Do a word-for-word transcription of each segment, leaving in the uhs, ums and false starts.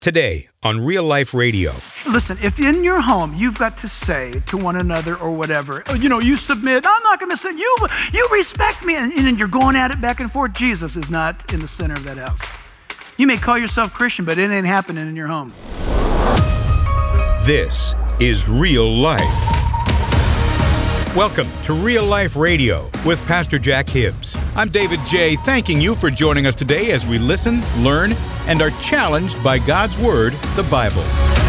Today on Real Life Radio. Listen, if in your home you've got to say to one another or whatever, oh, you know, you submit, I'm not going to say, you you respect me, and, and you're going at it back and forth, Jesus is not in the center of that house. You may call yourself Christian, but it ain't happening in your home. This is Real Life. Welcome to Real Life Radio with Pastor Jack Hibbs. I'm David J., thanking you for joining us today as we listen, learn, and are challenged by God's Word, the Bible.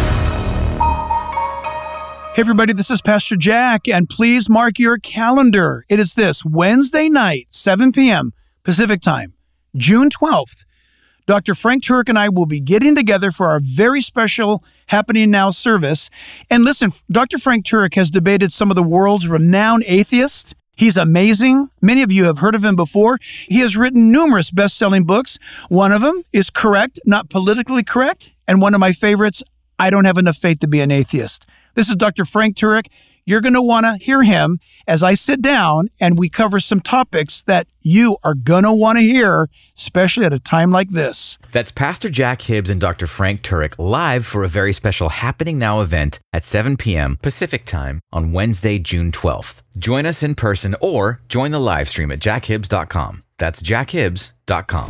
Hey everybody, this is Pastor Jack, and please mark your calendar. It is this Wednesday night, seven p.m. Pacific Time, June twelfth. Doctor Frank Turek and I will be getting together for our very special Happening Now service. And listen, Doctor Frank Turek has debated some of the world's renowned atheists. He's amazing. Many of you have heard of him before. He has written numerous best-selling books. One of them is Correct, Not Politically Correct. And one of my favorites, I Don't Have Enough Faith to Be an Atheist. This is Doctor Frank Turek. You're going to want to hear him as I sit down and we cover some topics that you are going to want to hear, especially at a time like this. That's Pastor Jack Hibbs and Doctor Frank Turek live for a very special Happening Now event at seven p.m. Pacific Time on Wednesday, June twelfth. Join us in person or join the live stream at jack hibbs dot com. That's jack hibbs dot com.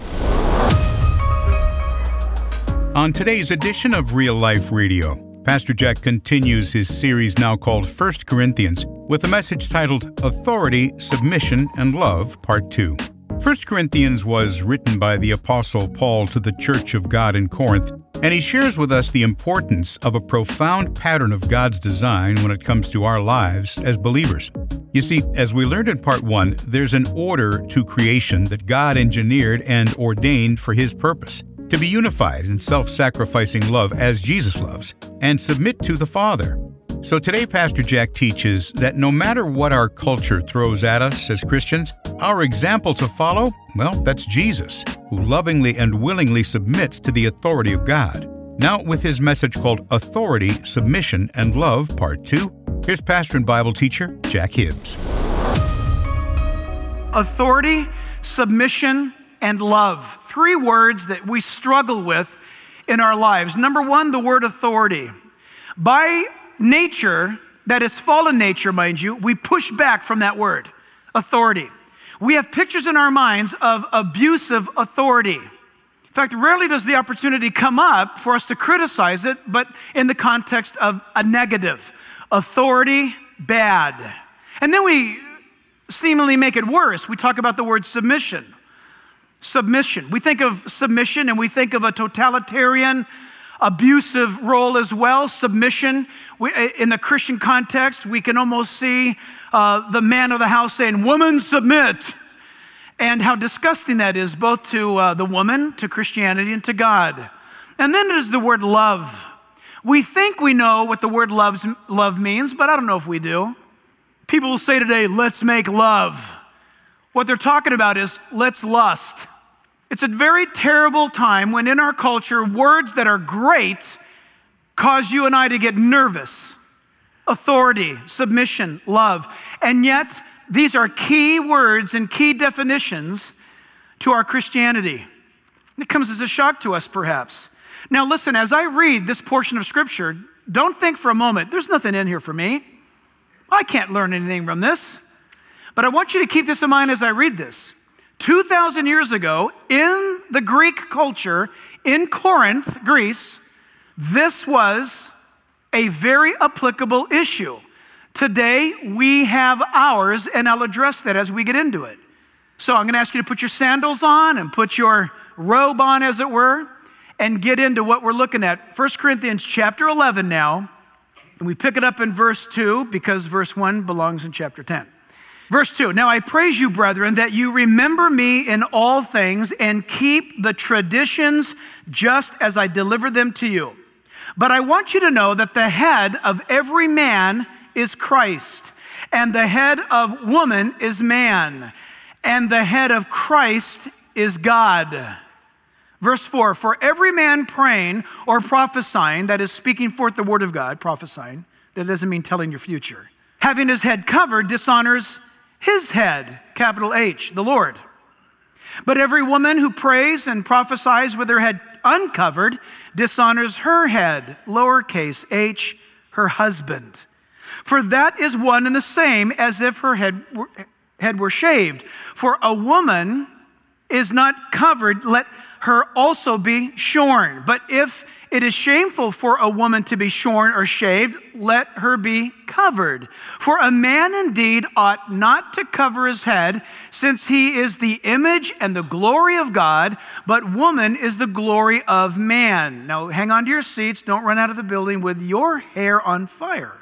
On today's edition of Real Life Radio, Pastor Jack continues his series now called First Corinthians with a message titled Authority, Submission, and Love, Part two. First Corinthians was written by the Apostle Paul to the Church of God in Corinth, and he shares with us the importance of a profound pattern of God's design when it comes to our lives as believers. You see, as we learned in Part one, there's an order to creation that God engineered and ordained for His purpose, to be unified in self-sacrificing love as Jesus loves, and submit to the Father. So today, Pastor Jack teaches that no matter what our culture throws at us as Christians, our example to follow, well, that's Jesus, who lovingly and willingly submits to the authority of God. Now, with his message called Authority, Submission, and Love, Part two, here's pastor and Bible teacher Jack Hibbs. Authority, submission, and love. Three words that we struggle with in our lives. Number one, the word authority. By nature, that is fallen nature, mind you, we push back from that word, authority. We have pictures in our minds of abusive authority. In fact, rarely does the opportunity come up for us to criticize it, but in the context of a negative. Authority, bad. And then we seemingly make it worse. We talk about the word submission. Submission. We think of submission and we think of a totalitarian, abusive role as well. Submission. We, in the Christian context, we can almost see uh, the man of the house saying, "Woman, submit," and how disgusting that is, both to uh, the woman, to Christianity, and to God. And then there's the word love. We think we know what the word loves, love means, but I don't know if we do. People will say today, "Let's make love." What they're talking about is, let's lust. It's a very terrible time when in our culture, words that are great cause you and I to get nervous. Authority, submission, love. And yet, these are key words and key definitions to our Christianity. It comes as a shock to us, perhaps. Now listen, as I read this portion of Scripture, don't think for a moment, there's nothing in here for me. I can't learn anything from this. But I want you to keep this in mind as I read this. two thousand years ago, in the Greek culture, in Corinth, Greece, this was a very applicable issue. Today, we have ours, and I'll address that as we get into it. So I'm going to ask you to put your sandals on and put your robe on, as it were, and get into what we're looking at. First Corinthians chapter eleven now, and we pick it up in verse two because verse one belongs in chapter ten. Verse two, "Now I praise you, brethren, that you remember me in all things and keep the traditions just as I delivered them to you. But I want you to know that the head of every man is Christ, and the head of woman is man, and the head of Christ is God." Verse four, "For every man praying or prophesying," that is speaking forth the word of God, prophesying, that doesn't mean telling your future, "having his head covered dishonors his head," capital H, the Lord. "But every woman who prays and prophesies with her head uncovered dishonors her head, lowercase h, her husband. For that is one and the same as if her head were, head were shaved. For a woman is not covered, let her also be shorn. But if it is shameful for a woman to be shorn or shaved, let her be covered. For a man indeed ought not to cover his head, since he is the image and the glory of God, but woman is the glory of man. Now hang on to your seats, don't run out of the building with your hair on fire.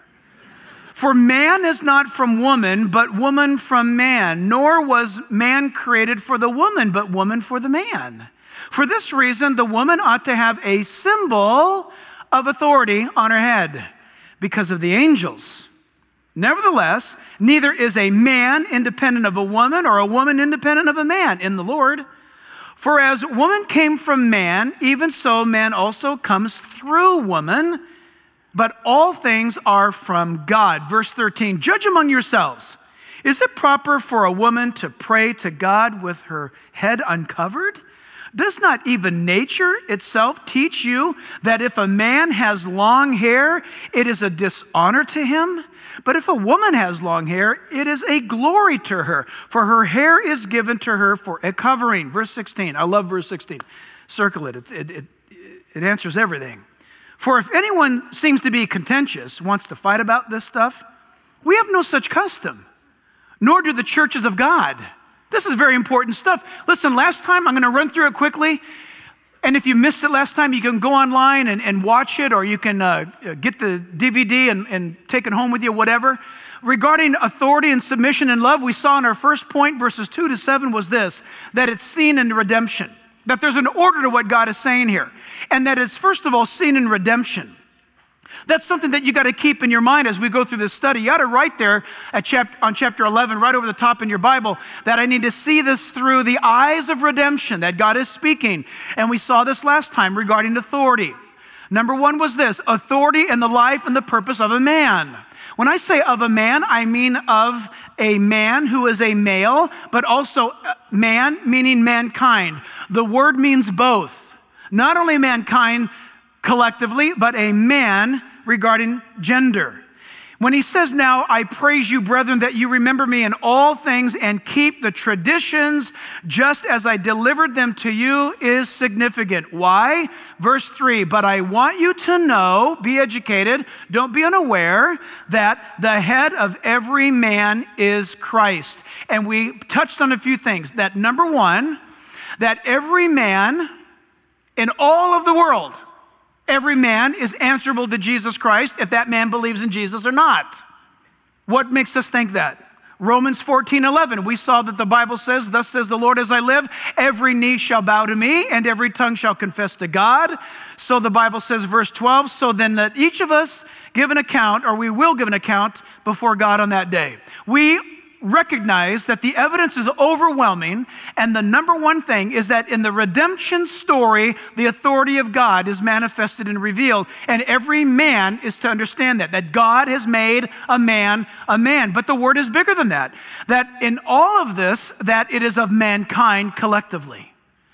For man is not from woman, but woman from man, nor was man created for the woman, but woman for the man. For this reason, the woman ought to have a symbol of authority on her head because of the angels. Nevertheless, neither is a man independent of a woman or a woman independent of a man in the Lord. For as woman came from man, even so man also comes through woman, but all things are from God. Verse thirteen, judge among yourselves. Is it proper for a woman to pray to God with her head uncovered? Does not even nature itself teach you that if a man has long hair, it is a dishonor to him? But if a woman has long hair, it is a glory to her, for her hair is given to her for a covering. Verse sixteen, I love verse sixteen. Circle it, it, it, it, it answers everything. For if anyone seems to be contentious, wants to fight about this stuff, we have no such custom, nor do the churches of God. This is very important stuff. Listen, last time, I'm going to run through it quickly. And if you missed it last time, you can go online and, and watch it, or you can uh, get the D V D and, and take it home with you, whatever. Regarding authority and submission and love, we saw in our first point, verses two to seven, was this, that it's seen in redemption, that there's an order to what God is saying here, and that it's first of all seen in redemption. That's something that you got to keep in your mind as we go through this study. You ought to write there at chapter, on chapter eleven, right over the top in your Bible, that I need to see this through the eyes of redemption, that God is speaking. And we saw this last time regarding authority. Number one was this, authority and the life and the purpose of a man. When I say of a man, I mean of a man who is a male, but also man meaning mankind. The word means both. Not only mankind collectively, but a man regarding gender. When he says, now I praise you, brethren, that you remember me in all things and keep the traditions just as I delivered them to you, is significant. Why? Verse three, but I want you to know, be educated, don't be unaware, that the head of every man is Christ. And we touched on a few things. That number one, that every man in all of the world, every man is answerable to Jesus Christ if that man believes in Jesus or not. What makes us think that? Romans fourteen eleven, we saw that the Bible says, thus says the Lord as I live, every knee shall bow to me and every tongue shall confess to God. So the Bible says, verse twelve, so then let each of us give an account, or we will give an account before God on that day. We recognize that the evidence is overwhelming, and the number one thing is that in the redemption story, the authority of God is manifested and revealed, and every man is to understand that, that God has made a man a man. But the word is bigger than that, that in all of this, that it is of mankind collectively.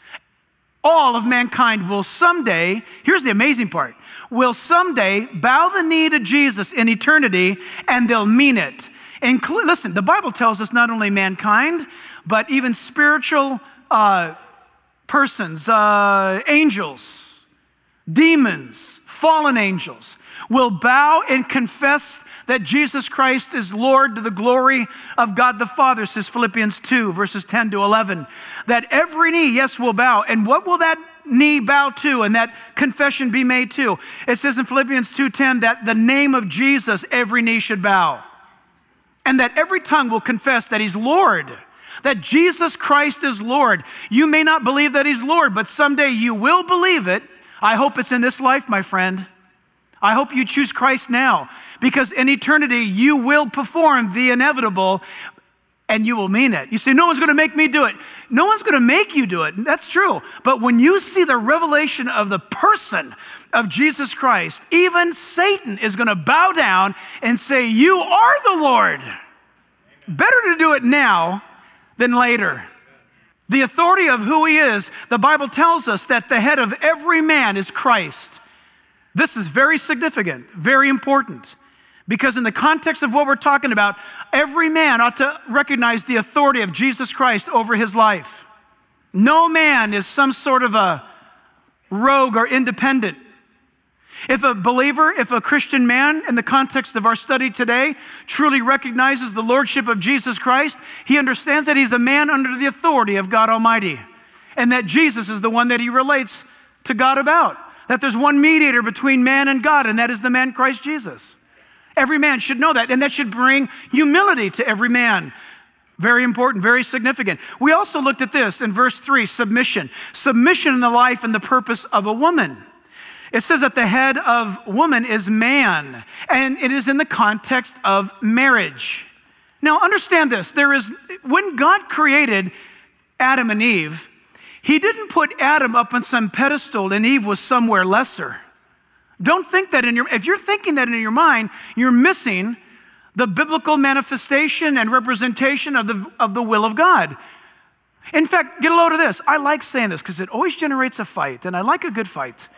All of mankind will someday, here's the amazing part, will someday bow the knee to Jesus in eternity, and they'll mean it. And listen, the Bible tells us not only mankind, but even spiritual uh, persons, uh, angels, demons, fallen angels will bow and confess that Jesus Christ is Lord to the glory of God the Father, says Philippians two, verses ten to eleven. That every knee, yes, will bow. And what will that knee bow to and that confession be made to? It says in Philippians two ten that the name of Jesus, every knee should bow. And that every tongue will confess that he's Lord, that Jesus Christ is Lord. You may not believe that he's Lord, but someday you will believe it. I hope it's in this life, my friend. I hope you choose Christ now, because in eternity you will perform the inevitable and you will mean it. You say, no one's gonna make me do it. No one's gonna make you do it. That's true. But when you see the revelation of the person of Jesus Christ, even Satan is gonna bow down and say, you are the Lord. Better to do it now than later. The authority of who he is, the Bible tells us that the head of every man is Christ. This is very significant, very important, because in the context of what we're talking about, every man ought to recognize the authority of Jesus Christ over his life. No man is some sort of a rogue or independent. If a believer, if a Christian man in the context of our study today truly recognizes the lordship of Jesus Christ, he understands that he's a man under the authority of God Almighty, and that Jesus is the one that he relates to God about, that there's one mediator between man and God, and that is the man Christ Jesus. Every man should know that, and that should bring humility to every man. Very important, very significant. We also looked at this in verse three, submission. Submission in the life and the purpose of a woman. It says that the head of woman is man, and it is in the context of marriage. Now understand this, there is, when God created Adam and Eve, he didn't put Adam up on some pedestal and Eve was somewhere lesser. Don't think that in your, if you're thinking that in your mind, you're missing the biblical manifestation and representation of the, of the will of God. In fact, get a load of this. I like saying this because it always generates a fight, and I like a good fight.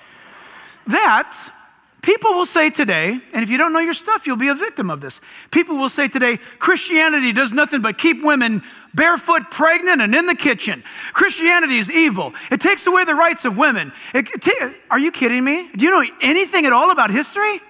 That people will say today, and if you don't know your stuff, you'll be a victim of this. People will say today, Christianity does nothing but keep women barefoot, pregnant, and in the kitchen. Christianity is evil. It takes away the rights of women. It, it, are you kidding me? Do you know anything at all about history?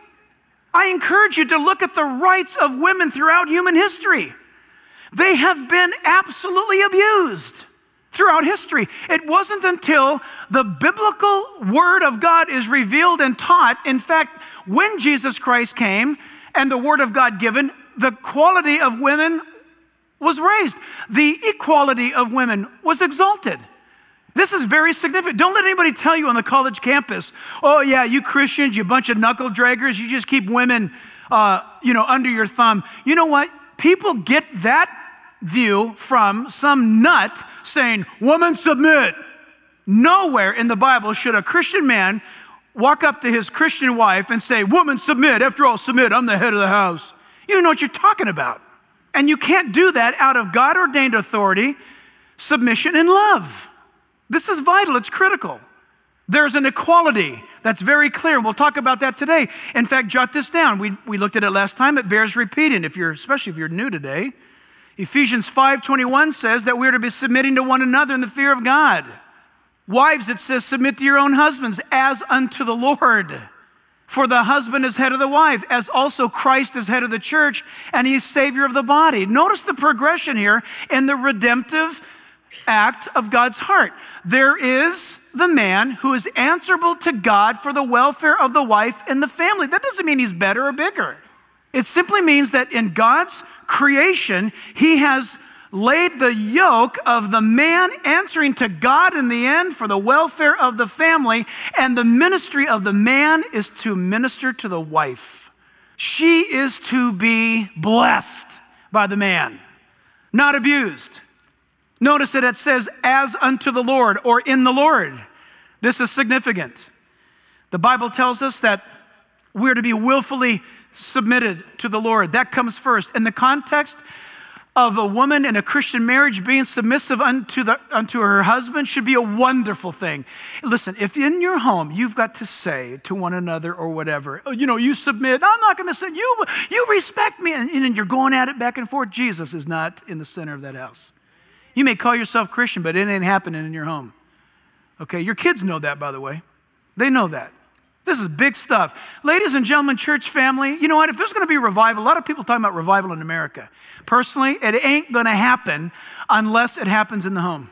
I encourage you to look at the rights of women throughout human history. They have been absolutely abused throughout history. It wasn't until the biblical word of God is revealed and taught. In fact, when Jesus Christ came and the word of God given, the quality of women was raised. The equality of women was exalted. This is very significant. Don't let anybody tell you on the college campus, oh yeah, you Christians, you bunch of knuckle draggers, you just keep women uh, you know, under your thumb. You know what? People get that view from some nut saying, woman submit. Nowhere in the Bible should a Christian man walk up to his Christian wife and say, woman submit, after all submit, I'm the head of the house. You don't know what you're talking about. And you can't do that out of God ordained authority, submission, and love. This is vital, it's critical. There's an equality that's very clear, and we'll talk about that today. In fact, jot this down. We, we looked at it last time, it bears repeating, if you're, especially if you're new today. Ephesians five twenty-one says that we're to be submitting to one another in the fear of God. Wives, it says, submit to your own husbands as unto the Lord. For the husband is head of the wife, as also Christ is head of the church, and he's Savior of the body. Notice the progression here in the redemptive act of God's heart. There is the man who is answerable to God for the welfare of the wife and the family. That doesn't mean he's better or bigger. It simply means that in God's creation, he has laid the yoke of the man answering to God in the end for the welfare of the family, and the ministry of the man is to minister to the wife. She is to be blessed by the man, not abused. Notice that it says, as unto the Lord, or in the Lord. This is significant. The Bible tells us that we're to be willfully submitted to the Lord. That comes first. In the context of a woman in a Christian marriage being submissive unto, the, unto her husband should be a wonderful thing. Listen, if in your home you've got to say to one another or whatever, oh, you know, you submit, I'm not going to say, you, you respect me, and, and you're going at it back and forth, Jesus is not in the center of that house. You may call yourself Christian, but it ain't happening in your home. Okay, your kids know that, by the way. They know that. This is big stuff. Ladies and gentlemen, church family, you know what? If there's going to be revival, a lot of people talking about revival in America. Personally, it ain't going to happen unless it happens in the home.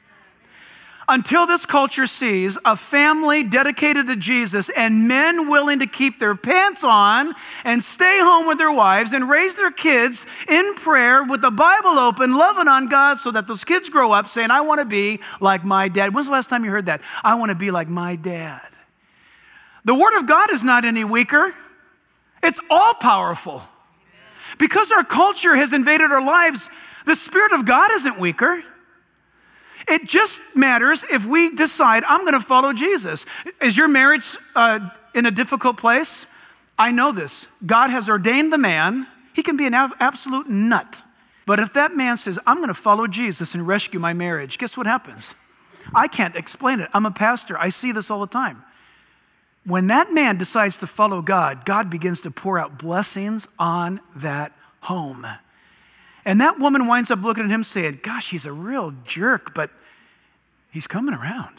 Until this culture sees a family dedicated to Jesus and men willing to keep their pants on and stay home with their wives and raise their kids in prayer with the Bible open, loving on God, so that those kids grow up saying, I want to be like my dad. When's the last time you heard that? I want to be like my dad. The word of God is not any weaker. It's all powerful. Because our culture has invaded our lives, the Spirit of God isn't weaker. It just matters if we decide, I'm going to follow Jesus. Is your marriage uh, in a difficult place? I know this. God has ordained the man. He can be an absolute nut, But if that man says, I'm going to follow Jesus and rescue my marriage, guess what happens? I can't explain it. I'm a pastor. I see this all the time. When that man decides to follow God, God begins to pour out blessings on that home. And that woman winds up looking at him saying, gosh, he's a real jerk, but he's coming around.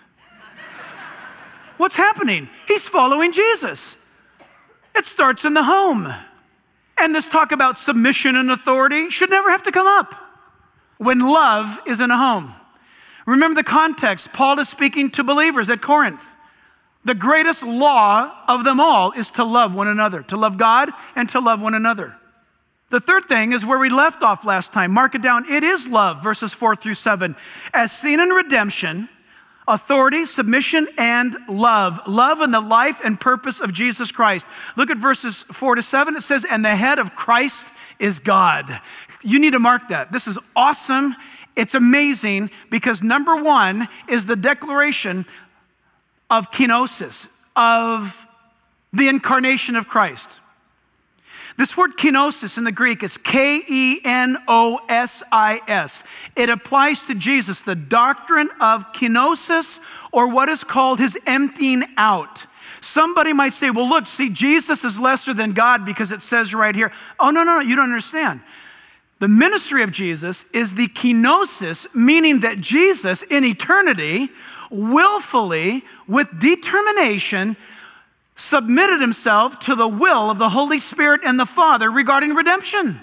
What's happening? He's following Jesus. It starts in the home. And this talk about submission and authority should never have to come up when love is in a home. Remember the context. Paul is speaking to believers at Corinth. The greatest law of them all is to love one another, to love God and to love one another. The third thing is where we left off last time. Mark it down. It is love, verses four through seven. As seen in redemption, authority, submission, and love. Love in the life and purpose of Jesus Christ. Look at verses four to seven. It says, and the head of Christ is God. You need to mark that. This is awesome. It's amazing because number one is the declaration of kenosis, of the incarnation of Christ. This word kenosis in the Greek is K E N O S I S. It applies to Jesus, the doctrine of kenosis, or what is called his emptying out. Somebody might say, well, look, see, Jesus is lesser than God because it says right here. Oh, no, no, no, you don't understand. The ministry of Jesus is the kenosis, meaning that Jesus in eternity, willfully, with determination, submitted himself to the will of the Holy Spirit and the Father regarding redemption.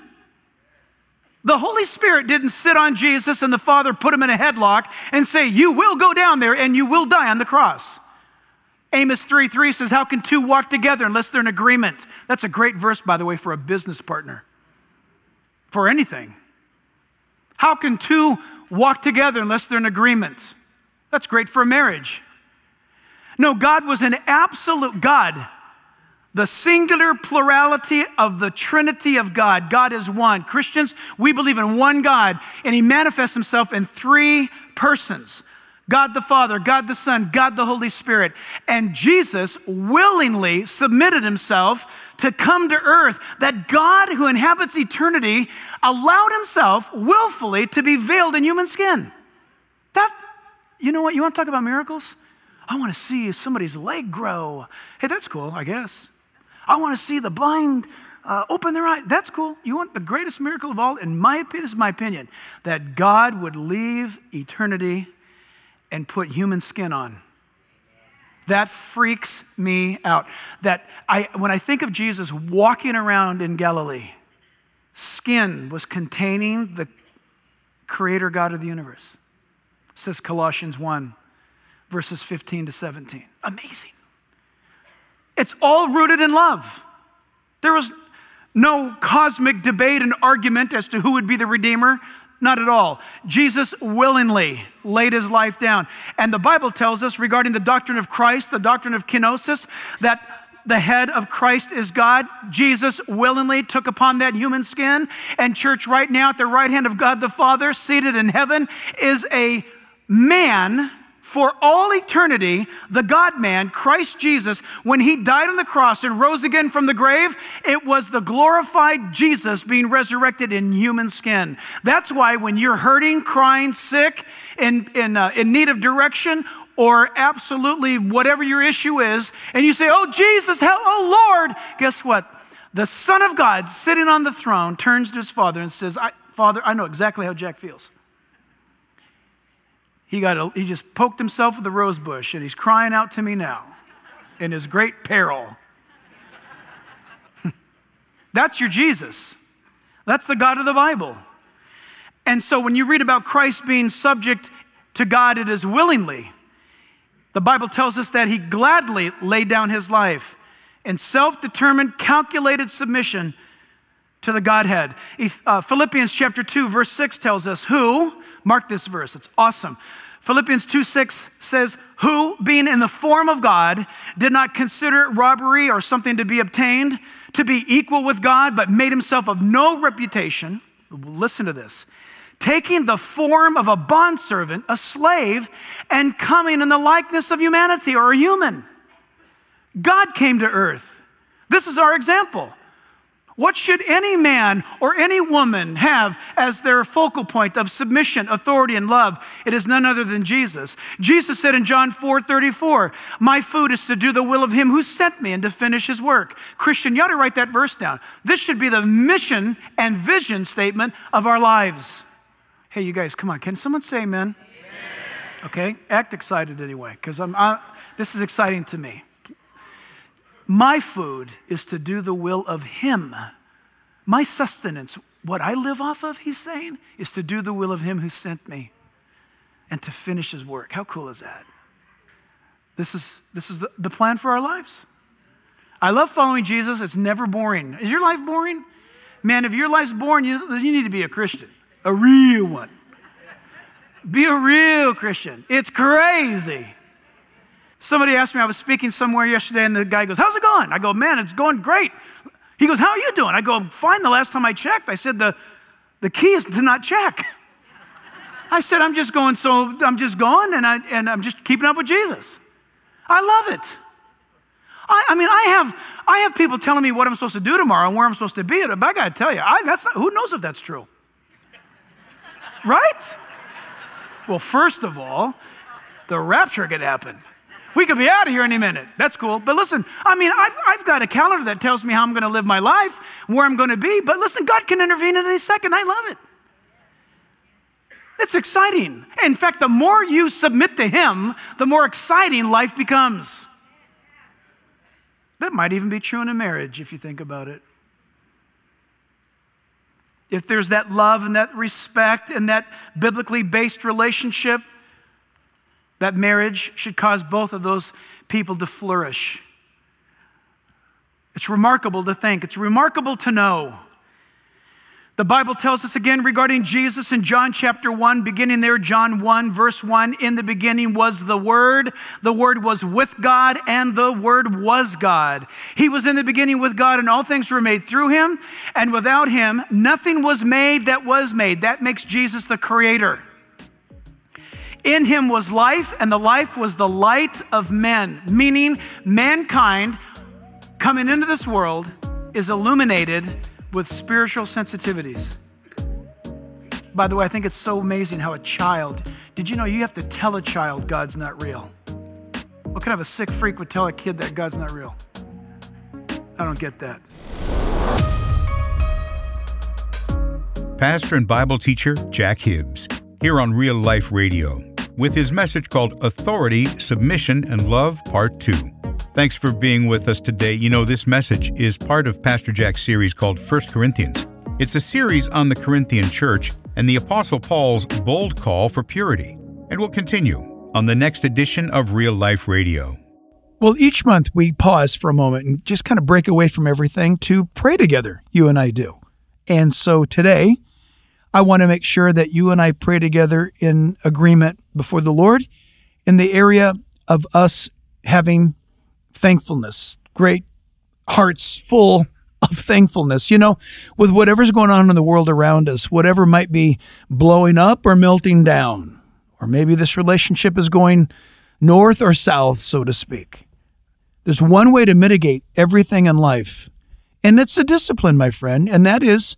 The Holy Spirit didn't sit on Jesus and the Father put him in a headlock and say, you will go down there and you will die on the cross. Amos three three says, how can two walk together unless they're in agreement? That's a great verse, by the way, for a business partner. For anything. How can two walk together unless they're in agreement? That's great for a marriage. No, God was an absolute God. The singular plurality of the Trinity of God. God is one. Christians, we believe in one God, and he manifests himself in three persons. God the Father, God the Son, God the Holy Spirit. And Jesus willingly submitted himself to come to earth. That God who inhabits eternity allowed himself willfully to be veiled in human skin. That, you know what, you want to talk about miracles? I want to see somebody's leg grow. Hey, that's cool, I guess. I want to see the blind uh, open their eyes. That's cool. You want the greatest miracle of all? In my opinion, this is my opinion, that God would leave eternity and put human skin on. That freaks me out. That I, when I think of Jesus walking around in Galilee, skin was containing the creator God of the universe. It says Colossians one. Verses fifteen to seventeen. Amazing. It's all rooted in love. There was no cosmic debate and argument as to who would be the Redeemer. Not at all. Jesus willingly laid his life down. And the Bible tells us regarding the doctrine of Christ, the doctrine of kenosis, that the head of Christ is God. Jesus willingly took upon that human skin. And church, right now at the right hand of God the Father, seated in heaven, is a man for all eternity, the God-man, Christ Jesus. When he died on the cross and rose again from the grave, it was the glorified Jesus being resurrected in human skin. That's why when you're hurting, crying, sick, in, in, uh, in need of direction, or absolutely whatever your issue is, and you say, oh, Jesus, help, oh, Lord, guess what? The Son of God sitting on the throne turns to his Father and says, I, Father, I know exactly how Jack feels. He got a, he just poked himself with a rose bush and he's crying out to me now in his great peril. That's your Jesus. That's the God of the Bible. And so when you read about Christ being subject to God, it is willingly. The Bible tells us that he gladly laid down his life in self-determined, calculated submission to the Godhead. If, uh, Philippians chapter two, verse six tells us who, mark this verse, it's awesome. Philippians two six says, who, being in the form of God, did not consider it robbery or something to be obtained, to be equal with God, but made himself of no reputation. Listen to this. Taking the form of a bondservant, a slave, and coming in the likeness of humanity or a human. God came to earth. This is our example. What should any man or any woman have as their focal point of submission, authority, and love? It is none other than Jesus. Jesus said in John four thirty-four, my food is to do the will of him who sent me and to finish his work. Christian, you ought to write that verse down. This should be the mission and vision statement of our lives. Hey, you guys, come on. Can someone say amen? Amen. Okay, act excited anyway, because I'm. I, this is exciting to me. My food is to do the will of him. My sustenance, what I live off of, he's saying, is to do the will of him who sent me and to finish his work. How cool is that? This is, this is the, the plan for our lives. I love following Jesus. It's never boring. Is your life boring? Man, if your life's boring, you, you need to be a Christian, a real one. Be a real Christian. It's crazy. Somebody asked me, I was speaking somewhere yesterday, and the guy goes, how's it going? I go, man, it's going great. He goes, how are you doing? I go, fine, the last time I checked. I said, the, the key is to not check. I said, I'm just going, so I'm just going, and, I, and I'm just keeping up with Jesus. I love it. I, I mean, I have, I have people telling me what I'm supposed to do tomorrow and where I'm supposed to be, but I got to tell you, I, that's not, who knows if that's true? Right? Well, first of all, the rapture could happen. We could be out of here any minute. That's cool. But listen, I mean, I've, I've got a calendar that tells me how I'm going to live my life, where I'm going to be. But listen, God can intervene at any second. I love it. It's exciting. In fact, the more you submit to him, the more exciting life becomes. That might even be true in a marriage if you think about it. If there's that love and that respect and that biblically based relationship, that marriage should cause both of those people to flourish. It's remarkable to think. It's remarkable to know. The Bible tells us again regarding Jesus in John chapter one, beginning there, John one, verse one, in the beginning was the Word. The Word was with God, and the Word was God. He was in the beginning with God, and all things were made through him, and without him, nothing was made that was made. That makes Jesus the creator. In him was life, and the life was the light of men, meaning mankind coming into this world is illuminated with spiritual sensitivities. By the way, I think it's so amazing how a child, did you know you have to tell a child God's not real? What kind of a sick freak would tell a kid that God's not real? I don't get that. Pastor and Bible teacher Jack Hibbs, here on Real Life Radio, with his message called Authority, Submission, and Love, Part two. Thanks for being with us today. You know, this message is part of Pastor Jack's series called First Corinthians. It's a series on the Corinthian church and the Apostle Paul's bold call for purity. And we'll continue on the next edition of Real Life Radio. Well, each month we pause for a moment and just kind of break away from everything to pray together, you and I do. And so today, I want to make sure that you and I pray together in agreement before the Lord in the area of us having thankfulness, great hearts full of thankfulness. You know, with whatever's going on in the world around us, whatever might be blowing up or melting down, or maybe this relationship is going north or south, so to speak. There's one way to mitigate everything in life, and it's a discipline, my friend, and that is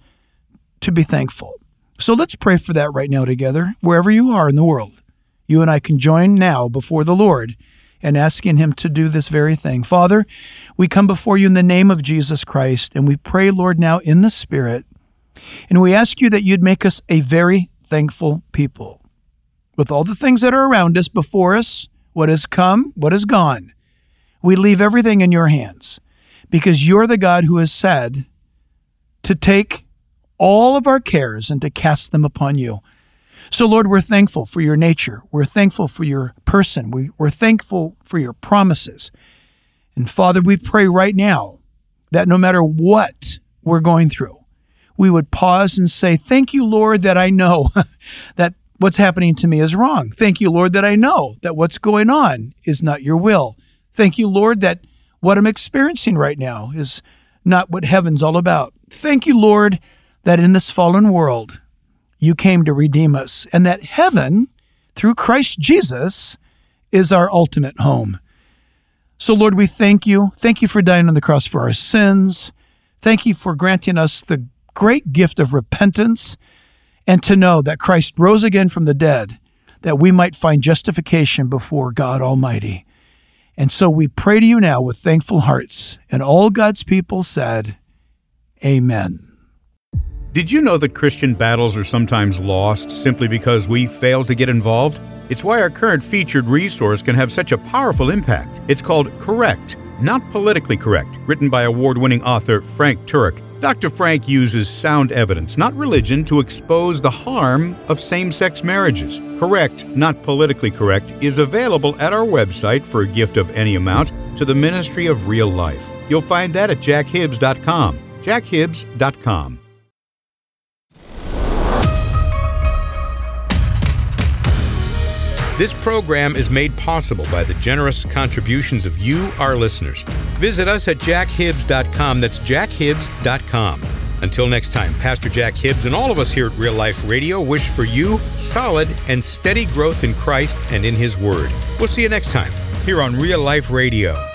to be thankful. So let's pray for that right now together, wherever you are in the world. You and I can join now before the Lord and asking him to do this very thing. Father, we come before you in the name of Jesus Christ, and we pray, Lord, now in the Spirit, and we ask you that you'd make us a very thankful people. With all the things that are around us, before us, what has come, what has gone, we leave everything in your hands, because you're the God who has said to take all of our cares and to cast them upon you. So, Lord, we're thankful for your nature. We're thankful for your person. We, we're thankful for your promises. And Father, we pray right now that no matter what we're going through, we would pause and say, thank you, Lord, that I know that what's happening to me is wrong. Thank you, Lord, that I know that what's going on is not your will. Thank you, Lord, that what I'm experiencing right now is not what heaven's all about. Thank you, Lord, that in this fallen world, you came to redeem us, and that heaven, through Christ Jesus, is our ultimate home. So, Lord, we thank you. Thank you for dying on the cross for our sins. Thank you for granting us the great gift of repentance and to know that Christ rose again from the dead, that we might find justification before God Almighty. And so we pray to you now with thankful hearts. And all God's people said, Amen. Did you know that Christian battles are sometimes lost simply because we fail to get involved? It's why our current featured resource can have such a powerful impact. It's called Correct, Not Politically Correct, written by award-winning author Frank Turek. Doctor Frank uses sound evidence, not religion, to expose the harm of same-sex marriages. Correct, Not Politically Correct is available at our website for a gift of any amount to the Ministry of Real Life. You'll find that at jack hibbs dot com. jack hibbs dot com. This program is made possible by the generous contributions of you, our listeners. Visit us at jack hibbs dot com. That's jack hibbs dot com. Until next time, Pastor Jack Hibbs and all of us here at Real Life Radio wish for you solid and steady growth in Christ and in His Word. We'll see you next time here on Real Life Radio.